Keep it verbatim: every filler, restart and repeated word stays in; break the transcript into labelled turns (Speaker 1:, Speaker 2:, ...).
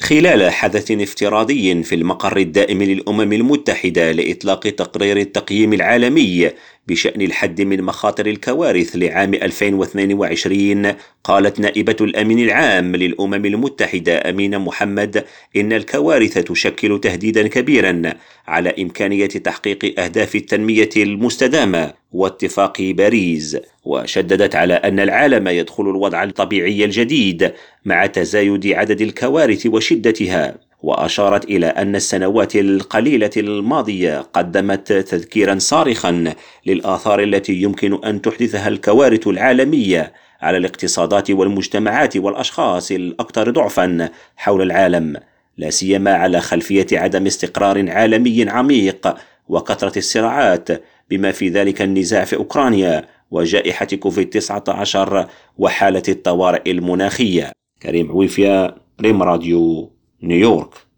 Speaker 1: خلال حدث افتراضي في المقر الدائم للأمم المتحدة لإطلاق تقرير التقييم العالمي بشأن الحد من مخاطر الكوارث لعام ألفين واثنين وعشرين، قالت نائبة الأمين العام للأمم المتحدة أمينة محمد إن الكوارث تشكل تهديدا كبيرا على إمكانية تحقيق أهداف التنمية المستدامة واتفاق باريس، وشددت على أن العالم يدخل الوضع الطبيعي الجديد مع تزايد عدد الكوارث وشدتها. وأشارت إلى أن السنوات القليلة الماضية قدمت تذكيرا صارخا للآثار التي يمكن أن تحدثها الكوارث العالمية على الاقتصادات والمجتمعات والأشخاص الأكثر ضعفا حول العالم، لا سيما على خلفية عدم استقرار عالمي عميق وكثرة الصراعات، بما في ذلك النزاع في أوكرانيا وجائحة كوفيد تسعة عشر وحالة الطوارئ المناخية. كريم عويفية، ريم راديو، نيويورك.